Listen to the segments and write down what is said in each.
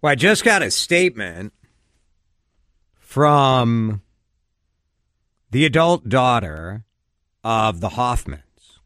Well, I just got a statement from the adult daughter of the Hoffmans.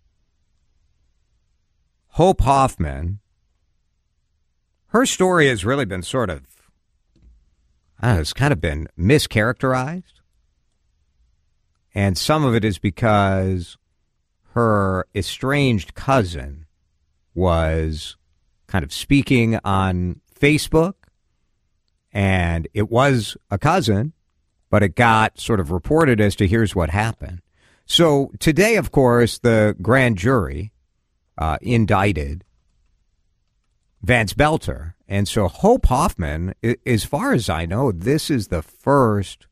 Hope Hoffman. Her story has really been sort of, it's kind of been mischaracterized. And some of it is because her estranged cousin was kind of speaking on Facebook. And it was a cousin, but it got sort of reported as to here's what happened. So today, of course, the grand jury indicted Vance Belter. And so Hope Hoffman, as far as I know, this is the first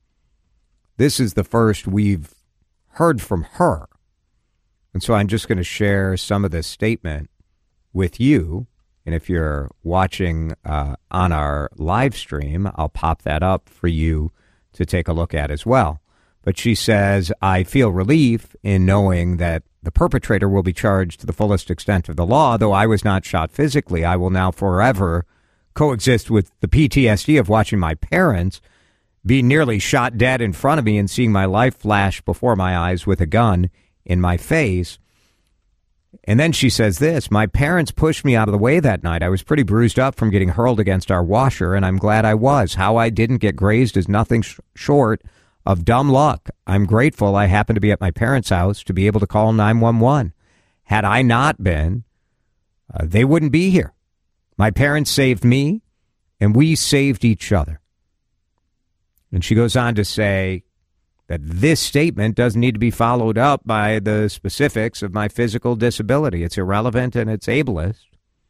we've heard from her. And so I'm just going to share some of this statement with you. And if you're watching on our live stream, I'll pop that up for you to take a look at as well. But she says, I feel relief in knowing that the perpetrator will be charged to the fullest extent of the law. Though I was not shot physically, I will now forever coexist with the PTSD of watching my parents be nearly shot dead in front of me and seeing my life flash before my eyes with a gun in my face. And then she says this, my parents pushed me out of the way that night. I was pretty bruised up from getting hurled against our washer, and I'm glad I was. How I didn't get grazed is nothing short of dumb luck. I'm grateful I happened to be at my parents' house to be able to call 911. Had I not been, they wouldn't be here. My parents saved me, and we saved each other. And she goes on to say that this statement doesn't need to be followed up by the specifics of my physical disability. It's irrelevant and it's ableist.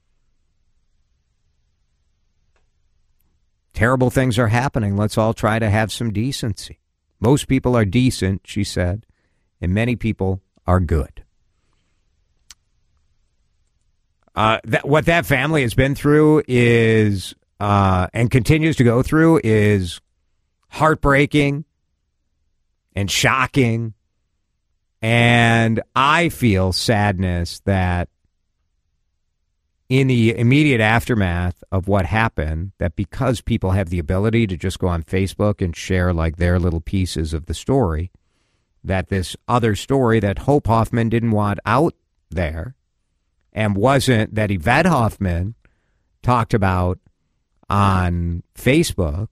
Terrible things are happening. Let's all try to have some decency. Most people are decent, she said, and many people are good. What that family has been through is, and continues to go through, is heartbreaking and shocking. And I feel sadness that in the immediate aftermath of what happened, that because people have the ability to just go on Facebook and share like their little pieces of the story, that this other story that Hope Hoffman didn't want out there and wasn't that Yvette Hoffman talked about on Facebook,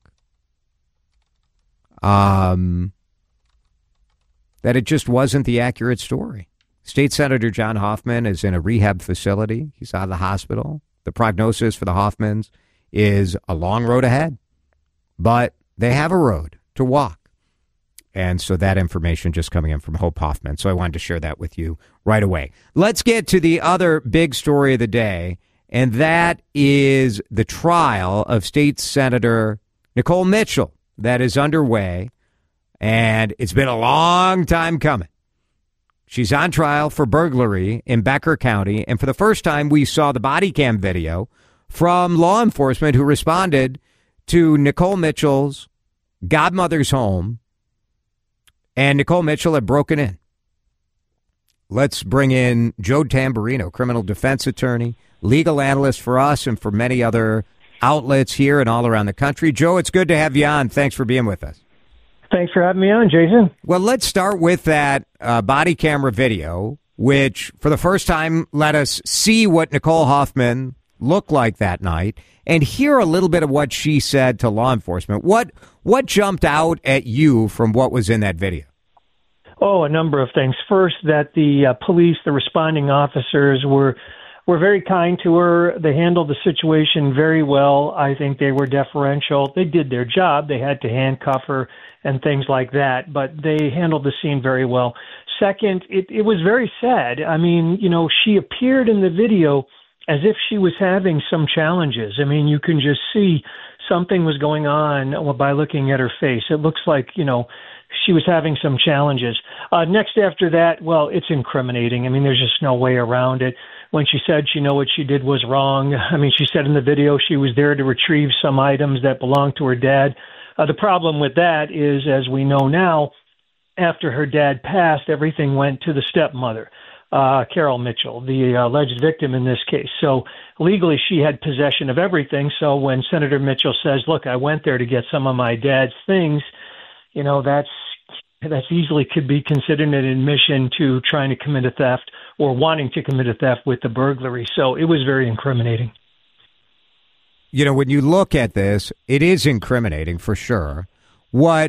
that it just wasn't the accurate story. State Senator John Hoffman is in a rehab facility. He's out of the hospital. The prognosis for the Hoffmans is a long road ahead, but they have a road to walk. And so that information just coming in from Hope Hoffman. So I wanted to share that with you right away. Let's get to the other big story of the day, and that is the trial of State Senator Nicole Mitchell that is underway. And it's been a long time coming. She's on trial for burglary in Becker County. And for the first time, we saw the body cam video from law enforcement who responded to Nicole Mitchell's godmother's home. And Nicole Mitchell had broken in. Let's bring in Joe Tamburino, criminal defense attorney, legal analyst for us and for many other outlets here and all around the country. Joe, it's good to have you on. Thanks for being with us. Thanks for having me on, Jason. Well, let's start with that body camera video, which for the first time let us see what Nicole Hoffman looked like that night and hear a little bit of what she said to law enforcement. What jumped out at you from what was in that video? Oh, a number of things. First, that the police, the responding officers were very kind to her. They handled the situation very well. I think they were deferential. They did their job. They had to handcuff her and things like that, but they handled the scene very well. Second, it was very sad. I mean, you know, she appeared in the video as if she was having some challenges. I mean, you can just see something was going on by looking at her face. It looks like, you know, she was having some challenges. Next after that, well, it's incriminating. I mean, there's just no way around it. When she said she knew what she did was wrong, I mean, she said in the video she was there to retrieve some items that belonged to her dad. The problem with that is, as we know now, after her dad passed, everything went to the stepmother. Carol Mitchell, the alleged victim in this case. So legally, she had possession of everything. So when Senator Mitchell says, look, I went there to get some of my dad's things, you know, that's easily could be considered an admission to trying to commit a theft or wanting to commit a theft with the burglary. So it was very incriminating. You know, when you look at this, it is incriminating for sure. What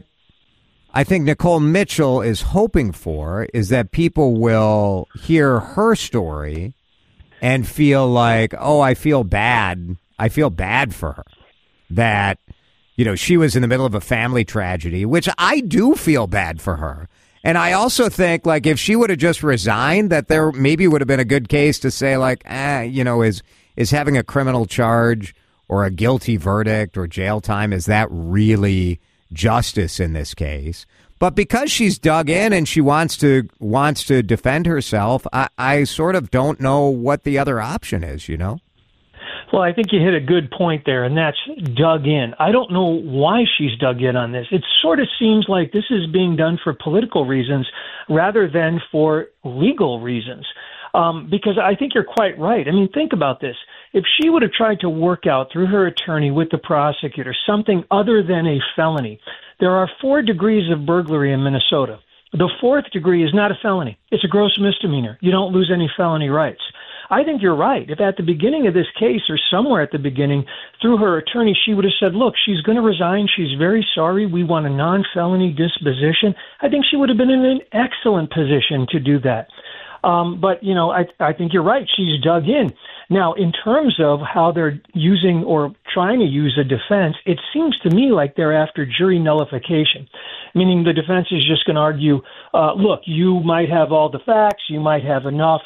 I think Nicole Mitchell is hoping for is that people will hear her story and feel like, oh, I feel bad. I feel bad for her. That, you know, she was in the middle of a family tragedy, which I do feel bad for her. And I also think, like, if she would have just resigned, that there maybe would have been a good case to say, like, you know, is having a criminal charge or a guilty verdict or jail time, is that really justice in this case? But because she's dug in and she wants to defend herself, I sort of don't know what the other option is, you know? Well, I think you hit a good point there, and that's dug in. I don't know why she's dug in on this. It sort of seems like this is being done for political reasons rather than for legal reasons. Because I think you're quite right. I mean, think about this. If she would have tried to work out through her attorney with the prosecutor something other than a felony, there are 4 degrees of burglary in Minnesota. The 4th degree is not a felony. It's a gross misdemeanor. You don't lose any felony rights. I think you're right. If at the beginning of this case or somewhere at the beginning, through her attorney, she would have said, look, she's going to resign. She's very sorry. We want a non-felony disposition. I think she would have been in an excellent position to do that. But, you know, I think you're right. She's dug in. Now, in terms of how they're using or trying to use a defense, it seems to me like they're after jury nullification, meaning the defense is just going to argue, look, you might have all the facts, you might have enough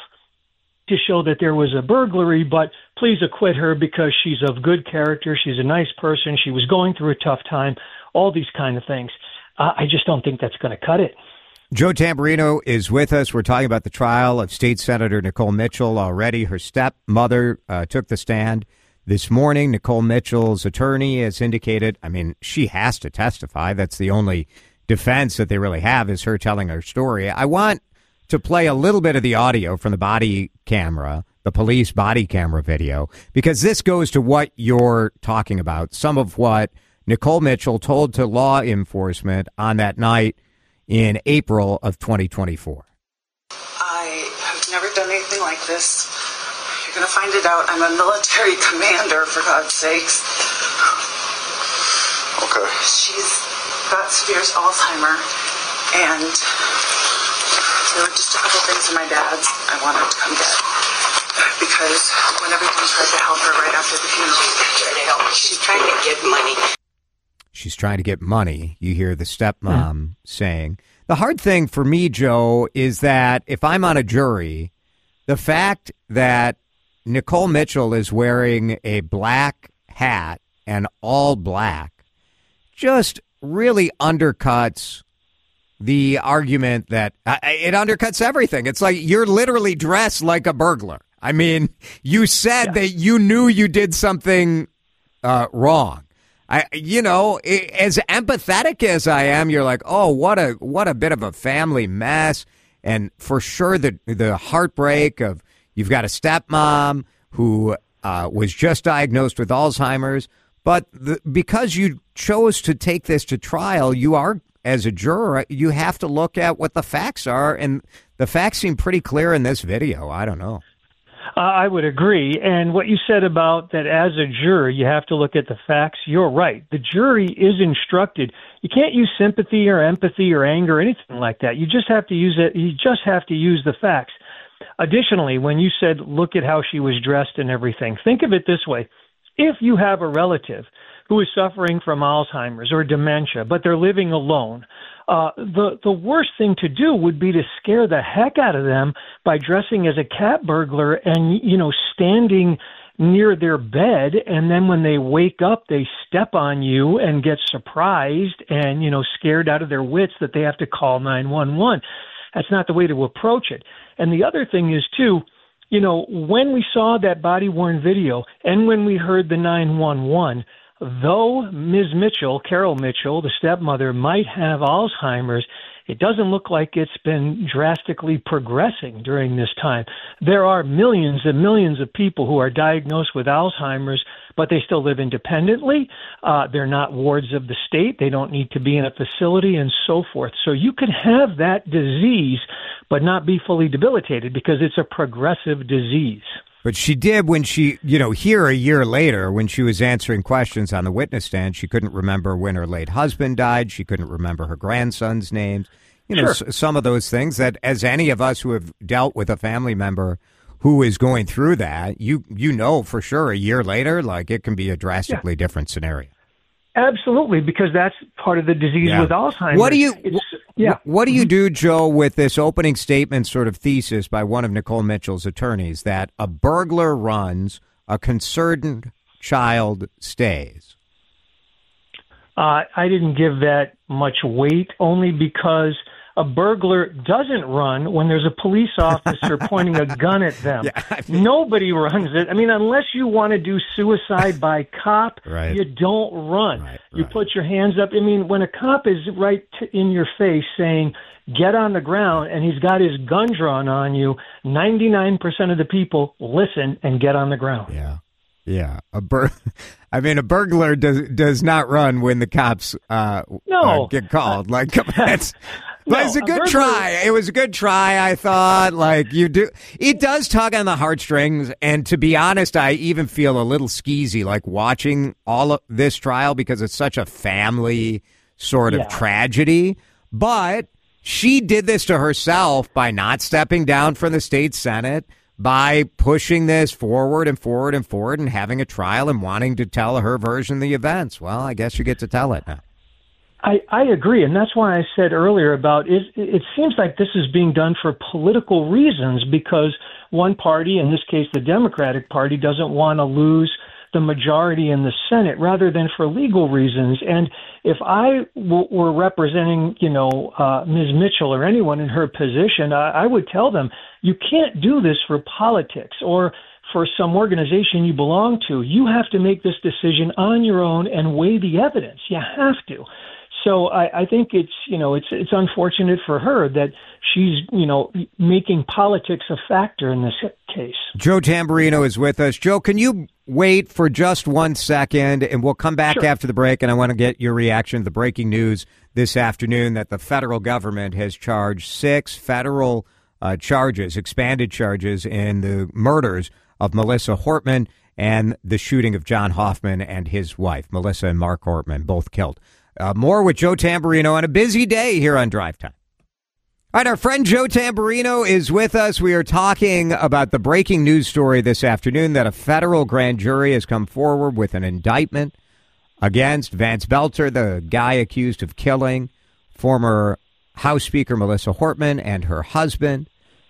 to show that there was a burglary, but please acquit her because she's of good character, she's a nice person, she was going through a tough time, all these kind of things. I just don't think that's going to cut it. Joe Tamburino is with us. We're talking about the trial of State Senator Nicole Mitchell. Already her stepmother took the stand this morning. Nicole Mitchell's attorney has indicated, I mean, she has to testify. That's the only defense that they really have, is her telling her story. I want to play a little bit of the audio from the body camera, the police body camera video, because this goes to what you're talking about. Some of what Nicole Mitchell told to law enforcement on that night in April of 2024. I have never done anything like this. You're going to find it out. I'm a military commander, for God's sakes. Okay. She's got severe Alzheimer, and there were just a couple things in my dad's I wanted to come get. Because when everyone tried to help her right after the funeral, she's trying to get money. She's trying to get money. You hear the stepmom saying. The hard thing for me, Joe, is that if I'm on a jury, the fact that Nicole Mitchell is wearing a black hat and all black just really undercuts the argument that it undercuts everything. It's like you're literally dressed like a burglar. I mean, you said that you knew you did something wrong. As empathetic as I am, you're like, oh, what a bit of a family mess. And for sure, the heartbreak of you've got a stepmom who was just diagnosed with Alzheimer's. But because you chose to take this to trial, you are, as a juror, you have to look at what the facts are. And the facts seem pretty clear in this video. I don't know. I would agree. And what you said about that as a juror, you have to look at the facts. You're right. The jury is instructed. You can't use sympathy or empathy or anger or anything like that. You just have to use it. You just have to use the facts. Additionally, when you said, look at how she was dressed and everything, think of it this way. If you have a relative who is suffering from Alzheimer's or dementia, but they're living alone, the worst thing to do would be to scare the heck out of them by dressing as a cat burglar and, standing near their bed. And then when they wake up, they step on you and get surprised and, scared out of their wits that they have to call 911. That's not the way to approach it. And the other thing is, too, when we saw that body-worn video and when we heard the 911, though Ms. Mitchell, Carol Mitchell, the stepmother, might have Alzheimer's, it doesn't look like it's been drastically progressing during this time. There are millions and millions of people who are diagnosed with Alzheimer's, but they still live independently. They're not wards of the state. They don't need to be in a facility and so forth. So you could have that disease, but not be fully debilitated because it's a progressive disease. But she did when she, here a year later, when she was answering questions on the witness stand, she couldn't remember when her late husband died. She couldn't remember her grandson's names. Sure. Some of those things that, as any of us who have dealt with a family member who is going through that, you know for sure a year later, like it can be a drastically different scenario. Absolutely, because that's part of the disease with Alzheimer's. What do you do, Joe, with this opening statement sort of thesis by one of Nicole Mitchell's attorneys that a burglar runs, a concerned child stays? I didn't give that much weight, only because a burglar doesn't run when there's a police officer pointing a gun at them. Nobody runs it. I mean, unless you want to do suicide by cop, you don't run. You put your hands up. I mean, when a cop is right in your face saying, get on the ground, and he's got his gun drawn on you, 99% of the people listen and get on the ground. Yeah. A burglar does not run when the cops get called. Like, but it's a good try. It was a good try, I thought. Like, you do. It does tug on the heartstrings. And to be honest, I even feel a little skeezy, like watching all of this trial because it's such a family sort of tragedy. But she did this to herself by not stepping down from the state Senate, by pushing this forward and forward and forward and having a trial and wanting to tell her version of the events. Well, I guess you get to tell it now. I agree, and that's why I said earlier about it seems like this is being done for political reasons because one party, in this case the Democratic Party, doesn't want to lose the majority in the Senate rather than for legal reasons. And if I were representing, Ms. Mitchell or anyone in her position, I would tell them, you can't do this for politics or for some organization you belong to. You have to make this decision on your own and weigh the evidence. You have to. So I think it's unfortunate for her that she's, making politics a factor in this case. Joe Tamburino is with us. Joe, can you wait for just 1 second and we'll come back after the break, and I want to get your reaction to the breaking news this afternoon that the federal government has charged 6 federal charges, expanded charges in the murders of Melissa Hortman and the shooting of John Hoffman and his wife, Melissa and Mark Hortman, both killed. More with Joe Tamburino on a busy day here on Drive Time. All right, our friend Joe Tamburino is with us. We are talking about the breaking news story this afternoon that a federal grand jury has come forward with an indictment against Vance Belter, the guy accused of killing former House Speaker Melissa Hortman and her husband.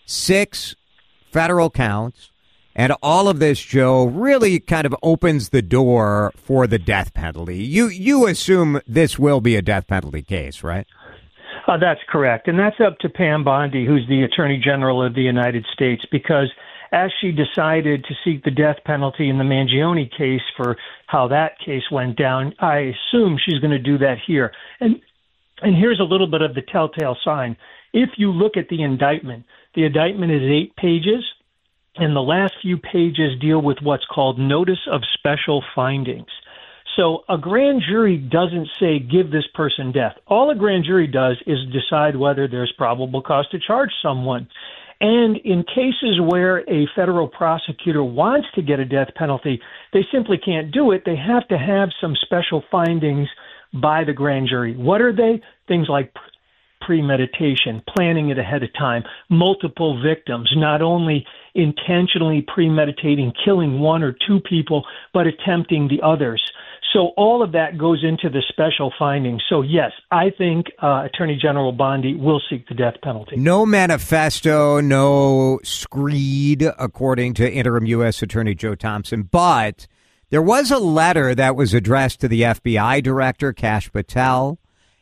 6 federal counts. And all of this, Joe, really kind of opens the door for the death penalty. You assume this will be a death penalty case, right? That's correct. And that's up to Pam Bondi, who's the Attorney General of the United States, because as she decided to seek the death penalty in the Mangione case for how that case went down, I assume she's going to do that here. And here's a little bit of the telltale sign. If you look at the indictment is 8 pages. And the last few pages deal with what's called notice of special findings. So a grand jury doesn't say, give this person death. All a grand jury does is decide whether there's probable cause to charge someone. And in cases where a federal prosecutor wants to get a death penalty, they simply can't do it. They have to have some special findings by the grand jury. What are they? Things like premeditation, planning it ahead of time, multiple victims, not only intentionally premeditating killing 1 or 2 people, but attempting the others. So all of that goes into the special findings. So, yes, I think Attorney General Bondi will seek the death penalty. No manifesto, no screed, according to interim U.S. Attorney Joe Thompson. But there was a letter that was addressed to the FBI director, Kash Patel,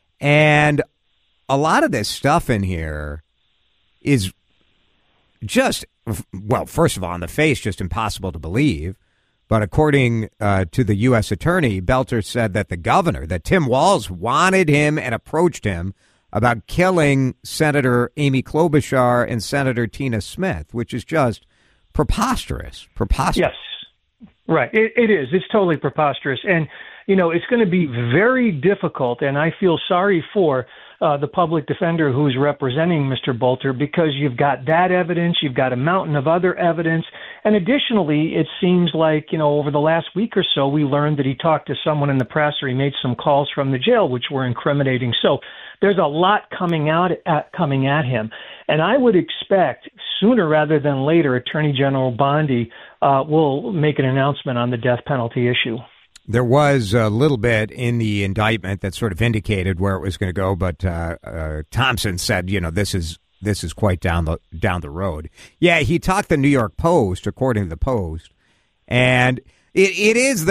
and a lot of this stuff in here is just, well, first of all, on the face, just impossible to believe. But according to the U.S. attorney, Belter said that the governor, that Tim Walz, wanted him and approached him about killing Senator Amy Klobuchar and Senator Tina Smith, which is just preposterous. Yes, right. It is. It's totally preposterous. And, you know, it's going to be very difficult, and I feel sorry for the public defender who's representing Mr. Bolter, because you've got that evidence, you've got a mountain of other evidence, and additionally, it seems like, you know, over the last week or so, we learned that he talked to someone in the press, or he made some calls from the jail, which were incriminating. So there's a lot coming at him, and I would expect sooner rather than later, Attorney General Bondi will make an announcement on the death penalty issue. There was a little bit in the indictment that sort of indicated where it was going to go, but Thompson said, you know, this is quite down the road. Yeah, he talked the New York Post, according to the Post, and it is.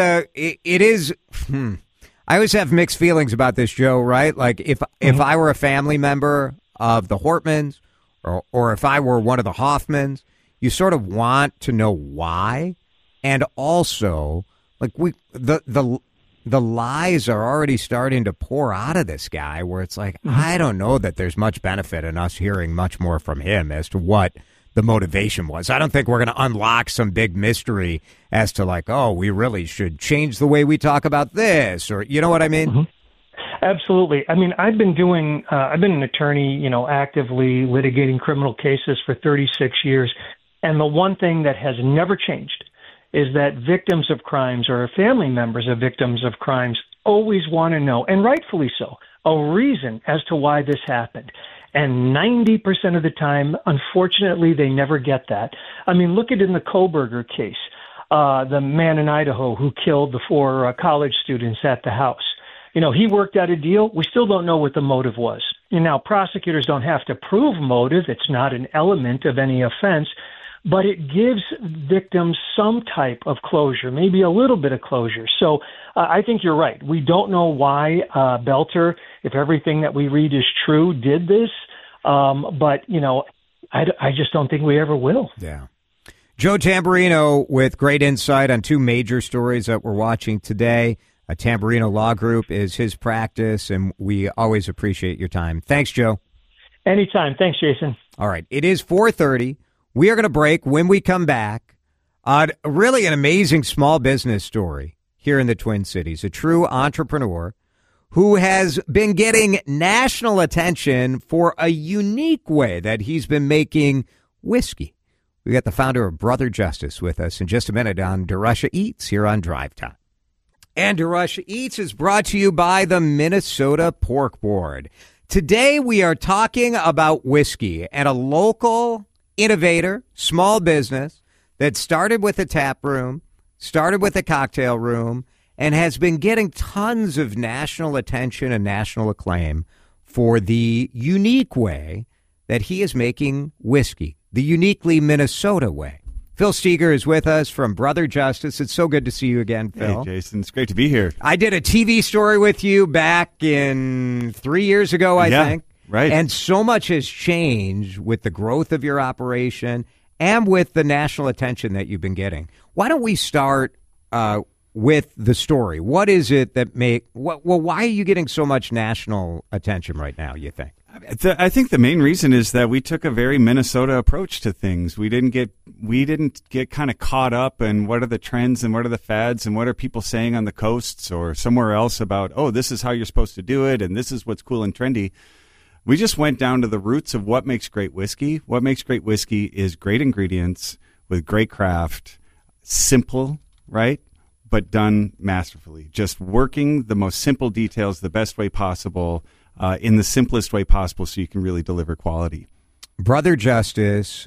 I always have mixed feelings about this, Joe. Right? Like if I were a family member of the Hortmans, or if I were one of the Hoffmans, you sort of want to know why, and also. Like the lies are already starting to pour out of this guy, where it's like, I don't know that there's much benefit in us hearing much more from him as to what the motivation was. I don't think we're going to unlock some big mystery as to like, oh, we really should change the way we talk about this, or you know what I mean? Mm-hmm. Absolutely. I mean, I've been an attorney, you know, actively litigating criminal cases for 36 years, and the one thing that has never changed is that victims of crimes or family members of victims of crimes always want to know, and rightfully so, a reason as to why this happened. And 90% of the time, unfortunately, they never get that. I mean, look at it in the Koberger case, the man in Idaho who killed the 4 college students at the house. You know, he worked out a deal. We still don't know what the motive was. And now, prosecutors don't have to prove motive. It's not an element of any offense. But it gives victims some type of closure, maybe a little bit of closure. So I think you're right. We don't know why Belter, if everything that we read is true, did this. But, you know, I just don't think we ever will. Yeah. Joe Tamburino with great insight on 2 major stories that we're watching today. Tamburino Law Group is his practice, and we always appreciate your time. Thanks, Joe. Anytime. Thanks, Jason. All right. It is 4:30. We are going to break. When we come back, really an amazing small business story here in the Twin Cities. A true entrepreneur who has been getting national attention for a unique way that he's been making whiskey. We got the founder of Brother Justice with us in just a minute on DeRusha Eats here on Drive Time. And DeRusha Eats is brought to you by the Minnesota Pork Board. Today we are talking about whiskey and a local innovator, small business that started with a tap room, started with a cocktail room, and has been getting tons of national attention and national acclaim for the unique way that he is making whiskey, the uniquely Minnesota way. Phil Steger is with us from Brother Justice. It's so good to see you again, Phil. Hey, Jason. It's great to be here. I did a TV story with you back in 3 years ago, I think. Right. And so much has changed with the growth of your operation and with the national attention that you've been getting. Why don't we start with the story? What is it that why are you getting so much national attention right now, you think? I think the main reason is that we took a very Minnesota approach to things. We didn't get kind of caught up in what are the trends and what are the fads and what are people saying on the coasts or somewhere else about, oh, this is how you're supposed to do it and this is what's cool and trendy. We just went down to the roots of what makes great whiskey. What makes great whiskey is great ingredients with great craft, simple, right, but done masterfully. Just working the most simple details the best way possible, in the simplest way possible so you can really deliver quality. Brother Justice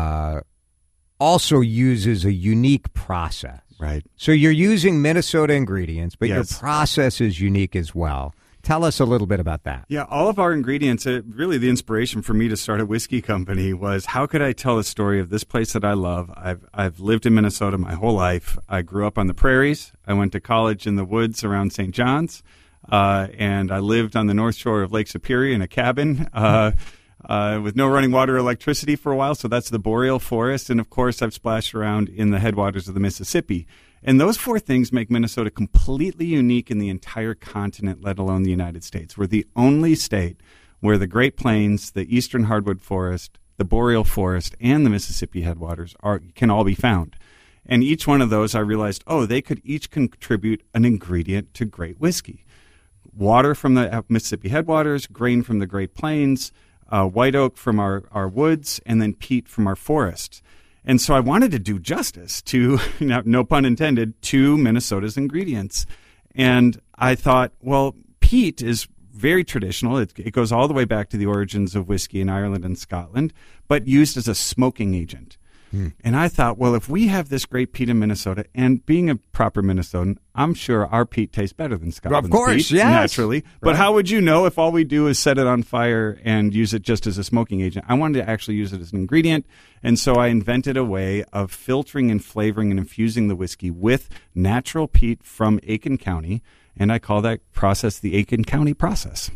also uses a unique process. Right. So you're using Minnesota ingredients, but Yes. your process is unique as well. Tell us a little bit about that. Yeah, all of our ingredients, really the inspiration for me to start a whiskey company was how could I tell the story of this place that I love? I've lived in Minnesota my whole life. I grew up on the prairies. I went to college in the woods around St. John's, and I lived on the north shore of Lake Superior in a cabin with no running water or electricity for a while, so that's the boreal forest. And, of course, I've splashed around in the headwaters of the Mississippi. And those 4 things make Minnesota completely unique in the entire continent, let alone the United States. We're the only state where the Great Plains, the eastern hardwood forest, the boreal forest, and the Mississippi headwaters can all be found. And each one of those, I realized, they could each contribute an ingredient to great whiskey. Water from the Mississippi headwaters, grain from the Great Plains, white oak from our woods, and then peat from our forests. And so I wanted to do justice to, no pun intended, to Minnesota's ingredients. And I thought, well, peat is very traditional. It goes all the way back to the origins of whiskey in Ireland and Scotland, but used as a smoking agent. And I thought, well, if we have this great peat in Minnesota, and being a proper Minnesotan, I'm sure our peat tastes better than Scotland's of course, peat, yes. naturally. But Right. how would you know if all we do is set it on fire and use it just as a smoking agent? I wanted to actually use it as an ingredient, and so I invented a way of filtering and flavoring and infusing the whiskey with natural peat from Aiken County, and I call that process the Aiken County process.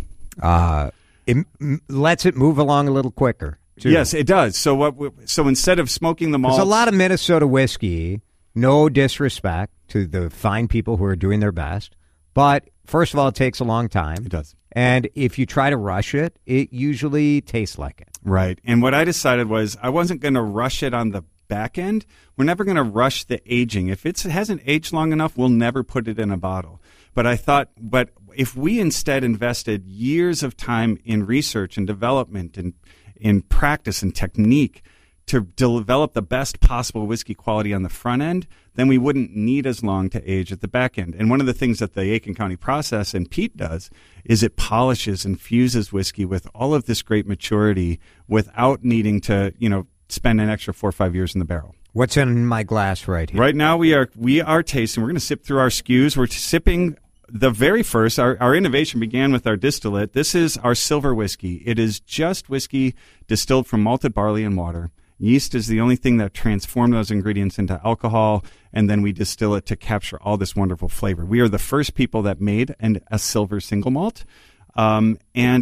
It lets it move along a little quicker, too. Yes, it does. So instead of smoking the malt, There's a lot of Minnesota whiskey, no disrespect to the fine people who are doing their best, but first of all, it takes a long time. It does. And if you try to rush it, it usually tastes like it. Right. And what I decided was I wasn't going to rush it on the back end. We're never going to rush the aging. If it hasn't aged long enough, we'll never put it in a bottle. But I thought, if we instead invested years of time in research and development and in practice and technique to develop the best possible whiskey quality on the front end, then we wouldn't need as long to age at the back end. And one of the things that the Aiken County process and peat does is it polishes and fuses whiskey with all of this great maturity without needing to, spend an extra 4 or 5 years in the barrel. What's in my glass right here? Right now we are tasting. We're going to sip through our SKUs. We're sipping the very first. Our innovation began with our distillate. This is our silver whiskey. It is just whiskey distilled from malted barley and water. Yeast is the only thing that transformed those ingredients into alcohol, and then we distill it to capture all this wonderful flavor. We are the first people that made a silver single malt, and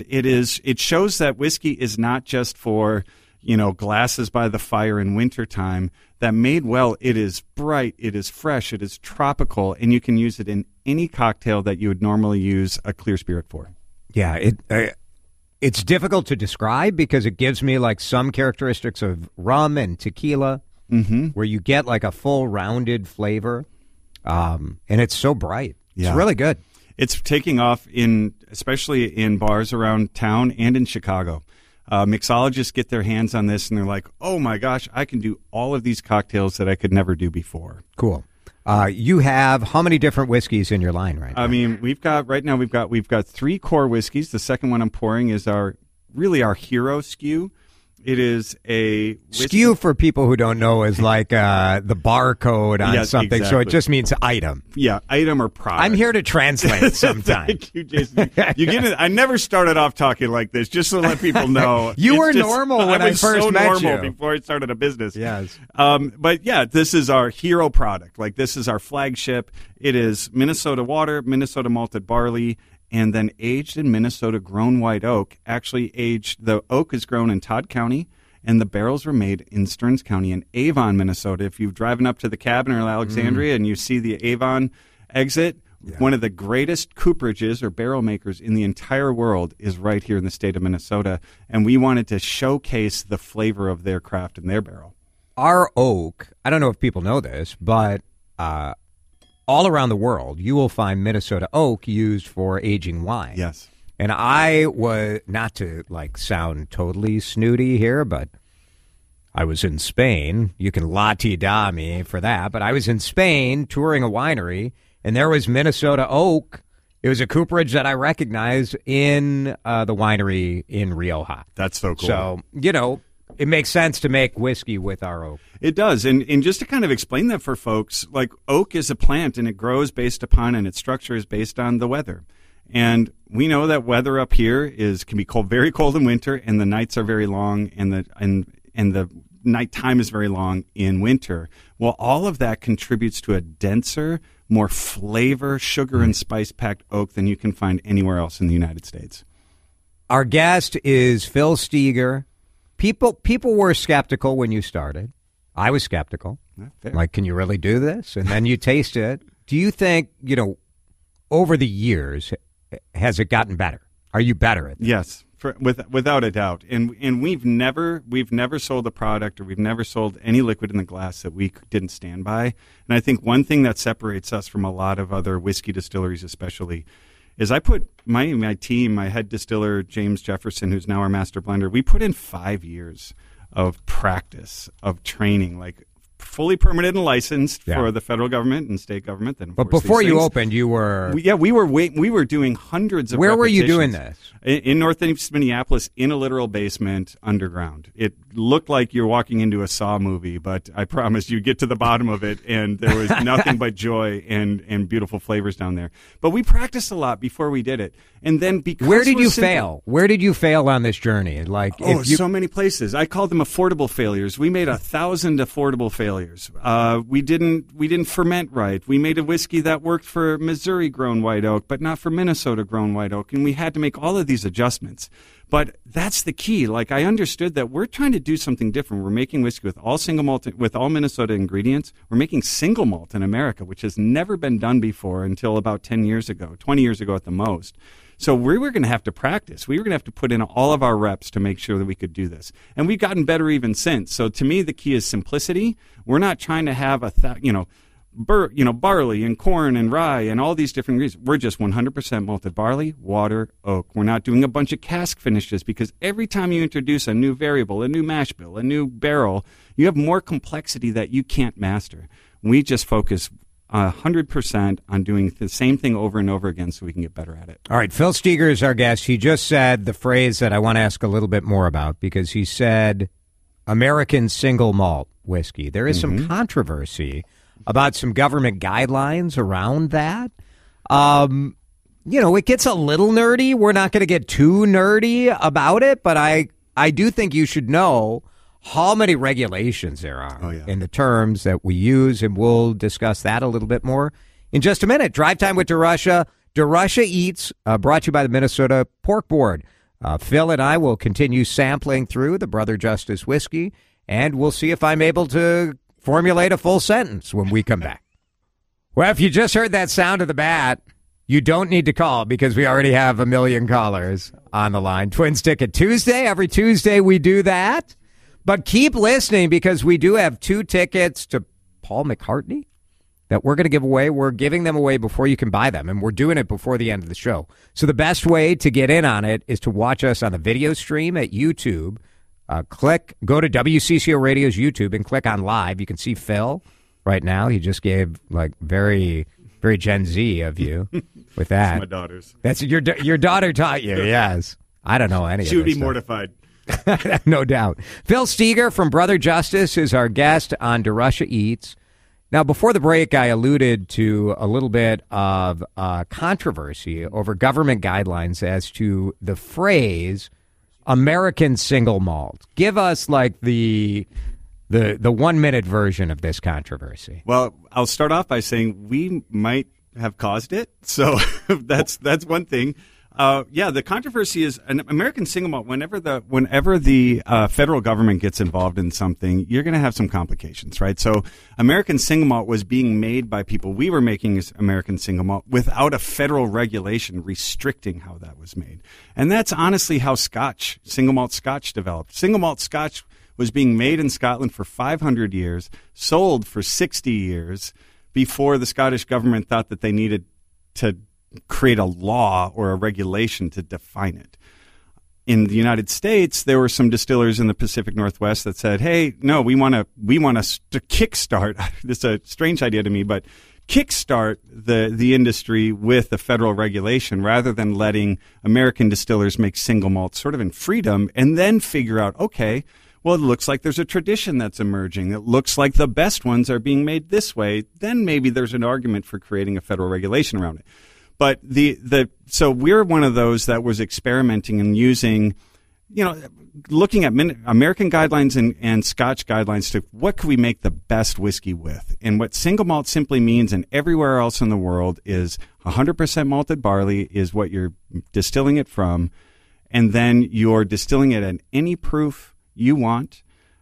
it shows that whiskey is not just for glasses by the fire in wintertime. That made well, it is bright, it is fresh, it is tropical, and you can use it in any cocktail that you would normally use a clear spirit for. Yeah, it's difficult to describe because it gives me like some characteristics of rum and tequila, where you get like a full rounded flavor, and it's so bright. Yeah. It's really good. It's taking off especially in bars around town and in Chicago. Mixologists get their hands on this and they're like, oh my gosh, I can do all of these cocktails that I could never do before. Cool. You have how many different whiskeys in your line right now? I mean, we've got 3 core whiskeys. The second one I'm pouring is our hero SKU. It is a whiskey. SKU, for people who don't know, is like the barcode on Yes, something, so exactly. it just means item. Yeah, item or product. I'm here to translate sometime. Thank you, Jason. You get it. I never started off talking like this, just to let people know. You It's were just- normal when I was first so met normal you. before I started a business. Yes. But yeah, this is our hero product. Like, this is our flagship. It is Minnesota water, Minnesota malted barley, and then aged in Minnesota grown white oak. Actually the oak is grown in Todd County, and the barrels were made in Stearns County in Avon, Minnesota. If you've driven up to the cabin or Alexandria and you see the Avon exit, one of the greatest cooperages or barrel makers in the entire world is right here in the state of Minnesota, and we wanted to showcase the flavor of their craft and their barrel. Our oak, I don't know if people know this, but all around the world, you will find Minnesota oak used for aging wine. Yes. And I was, not to like sound totally snooty here, but I was in Spain. You can la-ti-da me for that, but I was in Spain touring a winery, and there was Minnesota oak. It was a cooperage that I recognized in the winery in Rioja. That's so cool. So, it makes sense to make whiskey with our oak. It does. And just to kind of explain that for folks, like, oak is a plant, and it grows based upon, and its structure is based on the weather. And we know that weather up here can be cold, very cold in winter, and the nights are very long, and the nighttime is very long in winter. Well, all of that contributes to a denser, more flavor, sugar, and spice-packed oak than you can find anywhere else in the United States. Our guest is Phil Steger. People were skeptical when you started. I was skeptical. Fair. Like, can you really do this? And then you taste it. Do you think, over the years, has it gotten better? Are you better at this? Yes, without a doubt. And we've never sold a product, or we've never sold any liquid in the glass that we didn't stand by. And I think one thing that separates us from a lot of other whiskey distilleries, especially, is I put my team, my head distiller James Jefferson, who's now our master blender. We put in 5 years of practice, of training, like fully permitted and licensed for the federal government and state government. Then, but before you opened, you were we were doing hundreds of. Where were you repetitions. doing this? In northeast Minneapolis, in a literal basement underground. It looked like you're walking into a Saw movie, but I promise you get to the bottom of it, and there was nothing but joy and beautiful flavors down there. But we practiced a lot before we did it, and then because where did you fail? Where did you fail on this journey? Like, so many places. I called them affordable failures. We made 1,000 affordable failures. We didn't ferment right. We made a whiskey that worked for Missouri-grown white oak, but not for Minnesota-grown white oak, and we had to make all of these adjustments. But that's the key. Like, I understood that we're trying to do something different. We're making whiskey with all single malt, with all Minnesota ingredients. We're making single malt in America, which has never been done before until about 10 years ago, 20 years ago at the most. So we were going to have to practice. We were going to have to put in all of our reps to make sure that we could do this. And we've gotten better even since. So to me, the key is simplicity. We're not trying to have barley and corn and rye and all these different ingredients. We're just 100% malted barley, water, oak. We're not doing a bunch of cask finishes, because every time you introduce a new variable, a new mash bill, a new barrel, you have more complexity that you can't master. We just focus 100% on doing the same thing over and over again so we can get better at it. All right, Phil Steger is our guest. He just said the phrase that I want to ask a little bit more about, because he said American single malt whiskey. There is some controversy about some government guidelines around that. It gets a little nerdy. We're not going to get too nerdy about it, but I do think you should know how many regulations there are in the terms that we use, and we'll discuss that a little bit more in just a minute. Drive Time with DeRusha. DeRusha Eats, brought to you by the Minnesota Pork Board. Phil and I will continue sampling through the Brother Justice whiskey, and we'll see if I'm able to formulate a full sentence when we come back. Well, if you just heard that sound of the bat, you don't need to call, because we already have 1 million callers on the line. Twins Ticket Tuesday. Every Tuesday we do that. But keep listening, because we do have 2 tickets to Paul McCartney that we're going to give away. We're giving them away before you can buy them, and we're doing it before the end of the show. So the best way to get in on it is to watch us on the video stream at YouTube. Go to WCCO Radio's YouTube and click on live. You can see Phil right now. He just gave very, very Gen Z of you with that. That's my daughter's. That's your daughter taught you. Yes. I don't know any of this. She would be stuff. mortified. No doubt. Phil Steger from Brother Justice is our guest on DeRusha Eats. Now, before the break, I alluded to a little bit of controversy over government guidelines as to the phrase American single malt. Give us like the 1 minute version of this controversy. Well, I'll start off by saying we might have caused it. So that's one thing. The controversy is an American single malt. Whenever the federal government gets involved in something, you're going to have some complications, right? So American single malt was being made by people. We were making American single malt without a federal regulation restricting how that was made. And that's honestly how single malt Scotch developed. Single malt Scotch was being made in Scotland for 500 years, sold for 60 years before the Scottish government thought that they needed to create a law or a regulation to define it. In the United States, there were some distillers in the Pacific Northwest that said, "Hey, no, we want to kickstart." This is a strange idea to me, but kickstart the industry with a federal regulation rather than letting American distillers make single malt sort of in freedom, and then figure out, okay, well, it looks like there's a tradition that's emerging. It looks like the best ones are being made this way. Then maybe there's an argument for creating a federal regulation around it. But so we're one of those that was experimenting and using, looking at American guidelines and Scotch guidelines to what could we make the best whiskey with. And what single malt simply means, and everywhere else in the world, is 100% malted barley is what you're distilling it from, and then you're distilling it at any proof you want.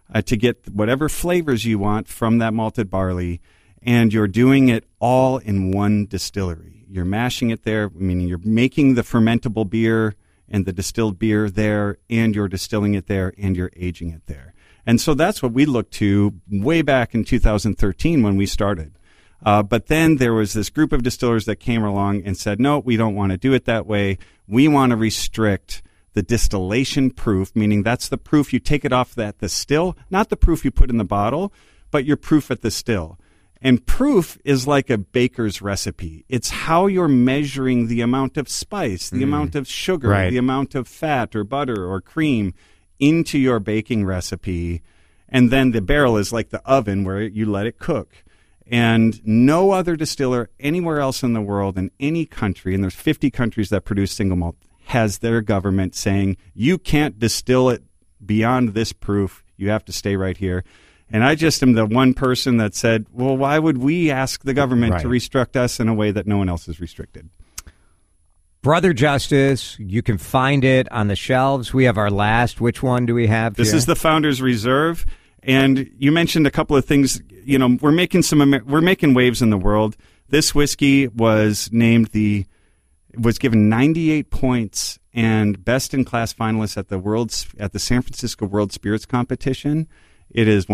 to get whatever flavors you want from that malted barley, and you're doing it all in one distillery. You're mashing it there, meaning you're making the fermentable beer and the distilled beer there, and you're distilling it there, and you're aging it there. And so that's what we looked to way back in 2013 when we started. But then there was this group of distillers that came along and said, no, we don't want to do it that way. We want to restrict the distillation proof, meaning that's the proof you take it off that the still, not the proof you put in the bottle, but your proof at the still. And proof is like a baker's recipe. It's how you're measuring the amount of spice, the amount of sugar, Right. the amount of fat or butter or cream into your baking recipe. And then the barrel is like the oven where you let it cook. And no other distiller anywhere else in the world, in any country, and there's 50 countries that produce single malt, has their government saying, you can't distill it beyond this proof. You have to stay right here. And I just am the one person that said, well, why would we ask the government to restrict us in a way that no one else is restricted? Brother Justice, you can find it on the shelves. We have our last. Which one do we have This here? is the Founders Reserve. And you mentioned a couple of things. You know, we're making waves in the world. This whiskey was was given 98 points and best in class finalist at the San Francisco World Spirits Competition. It is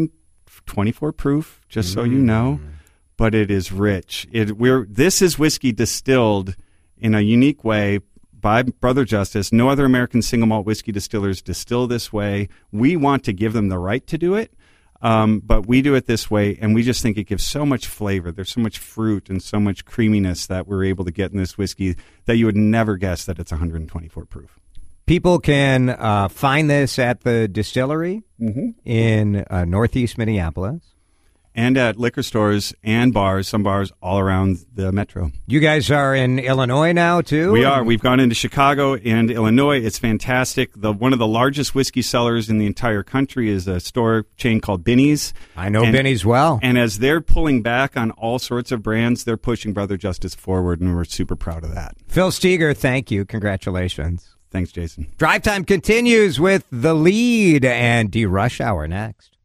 124 proof, just so you know, but it is rich. This is whiskey distilled in a unique way by Brother Justice. No other American single malt whiskey distillers distill this way. We want to give them the right to do it, but we do it this way, and we just think it gives so much flavor. There's so much fruit and so much creaminess that we're able to get in this whiskey that you would never guess that it's 124 proof. People can find this at the distillery in northeast Minneapolis. And at liquor stores and bars, some bars all around the metro. You guys are in Illinois now, too? We are. We've gone into Chicago and Illinois. It's fantastic. One of the largest whiskey sellers in the entire country is a store chain called Binny's. I know Binny's well. And as they're pulling back on all sorts of brands, they're pushing Brother Justice forward, and we're super proud of that. Phil Steger, thank you. Congratulations. Thanks, Jason. Drive Time continues with The Lead and D Rush Hour next.